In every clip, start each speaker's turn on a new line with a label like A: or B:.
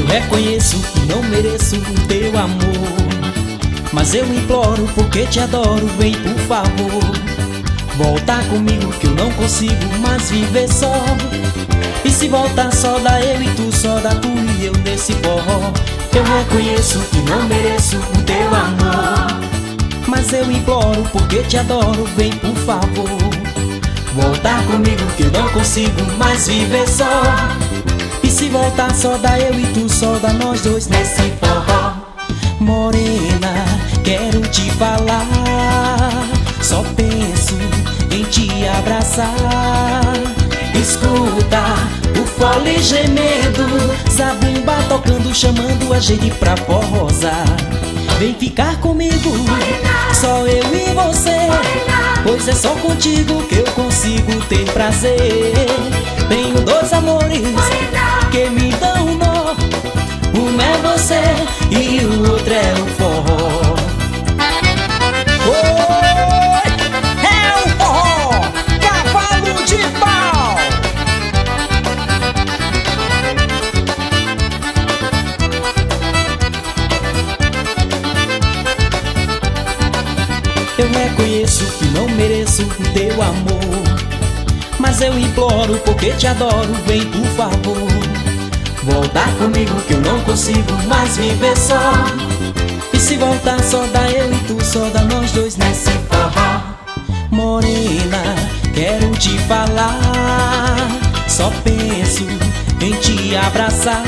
A: reconheço que não mereço o teu amor, mas eu imploro porque te adoro, vem por favor. Volta comigo que eu não consigo mais viver só. E se voltar só dá eu e tu, só dá tu e eu nesse forró. Eu reconheço que não mereço o teu amor, mas eu imploro porque te adoro, vem por favor. Volta comigo que eu não consigo mais viver só. E se voltar só dá eu e tu, só dá nós dois nesse forró. Morena, quero te falar, só penso em te abraçar. Escuta o fole gemendo, zabumba tocando, chamando a gente pra forrosar. Vem ficar comigo, só eu e você, pois é só contigo que eu consigo ter prazer. Tenho dois amores que me dão um nó, um é você e o outro é o forró.
B: Oi, é o forró, cavalo de pau.
A: Eu reconheço que não mereço o teu amor, mas eu imploro porque te adoro, vem por favor. Voltar comigo que eu não consigo mais viver só. E se voltar só dá eu e tu, só dá nós dois nesse forró. Morena, quero te falar, só penso em te abraçar.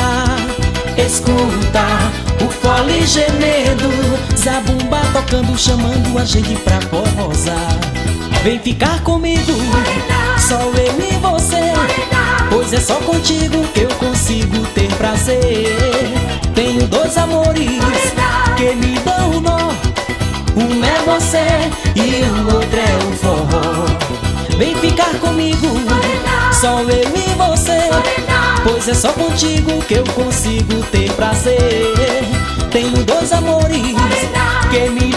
A: Escuta o fole gemendo, zabumba tocando, chamando a gente pra forrosar. Vem ficar comigo, só eu e você, pois é só contigo que eu consigo ter prazer. Tenho dois amores que me dão um nó, um é você e o outro é o forró. Vem ficar comigo, só eu e você, pois é só contigo que eu consigo ter prazer. Tenho dois amores que me